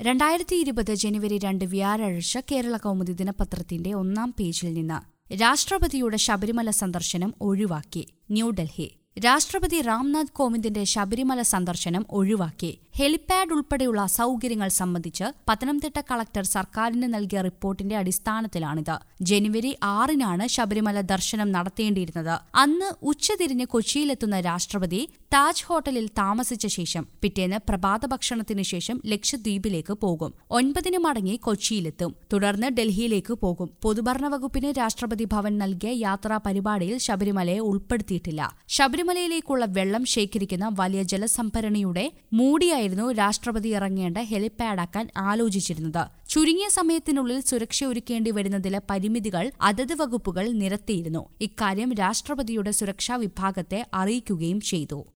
2020 ജനുവരി 2 വ്യാഴാഴ്ച കേരള കൗമുദി ദിനപത്രത്തിന്റെ 1-ാം പേജിൽ നിന്ന് രാഷ്ട്രപതിയുടെ ശബരിമല സന്ദർശനം ഒഴിവാക്കി. ന്യൂഡൽഹി. രാഷ്ട്രപതി രാംനാഥ് കോവിന്ദിന്റെ ശബരിമല സന്ദർശനം ഒഴിവാക്കി. ഹെലിപാഡ് ഉൾപ്പെടെയുള്ള സൌകര്യങ്ങൾ സംബന്ധിച്ച് പത്തനംതിട്ട കളക്ടർ സർക്കാരിന് നൽകിയ റിപ്പോർട്ടിന്റെ അടിസ്ഥാനത്തിലാണിത്. ജനുവരി 6-നാണ് ശബരിമല ദർശനം നടത്തേണ്ടിയിരുന്നത്. അന്ന് ഉച്ചതിരിഞ്ഞ് കൊച്ചിയിലെത്തുന്ന രാഷ്ട്രപതി താജ് ഹോട്ടലിൽ താമസിച്ച ശേഷം പിറ്റേന്ന് പ്രഭാത ഭക്ഷണത്തിനു ശേഷം ലക്ഷദ്വീപിലേക്ക് പോകും. 9-ന് മടങ്ങി കൊച്ചിയിലെത്തും. തുടർന്ന് ഡൽഹിയിലേക്ക് പോകും. പൊതുഭരണ വകുപ്പിന് രാഷ്ട്രപതി ഭവൻ നൽകിയ യാത്രാ പരിപാടിയിൽ ശബരിമലയെ ഉൾപ്പെടുത്തിയിട്ടില്ല. ശബരിമലയിലേക്കുള്ള വെള്ളം ശേഖരിക്കുന്ന വലിയ ജലസംഭരണിയുടെ മൂടിയായിരുന്നു രാഷ്ട്രപതി ഇറങ്ങേണ്ട ഹെലിപാഡാക്കാൻ ആലോചിച്ചിരുന്നത്. ചുരുങ്ങിയ സമയത്തിനുള്ളിൽ സുരക്ഷയൊരുക്കേണ്ടി വരുന്നതിലെ പരിമിതികൾ അതത് വകുപ്പുകൾ നിരത്തിയിരുന്നു. ഇക്കാര്യം രാഷ്ട്രപതിയുടെ സുരക്ഷാ വിഭാഗത്തെ അറിയിക്കുകയും ചെയ്തു.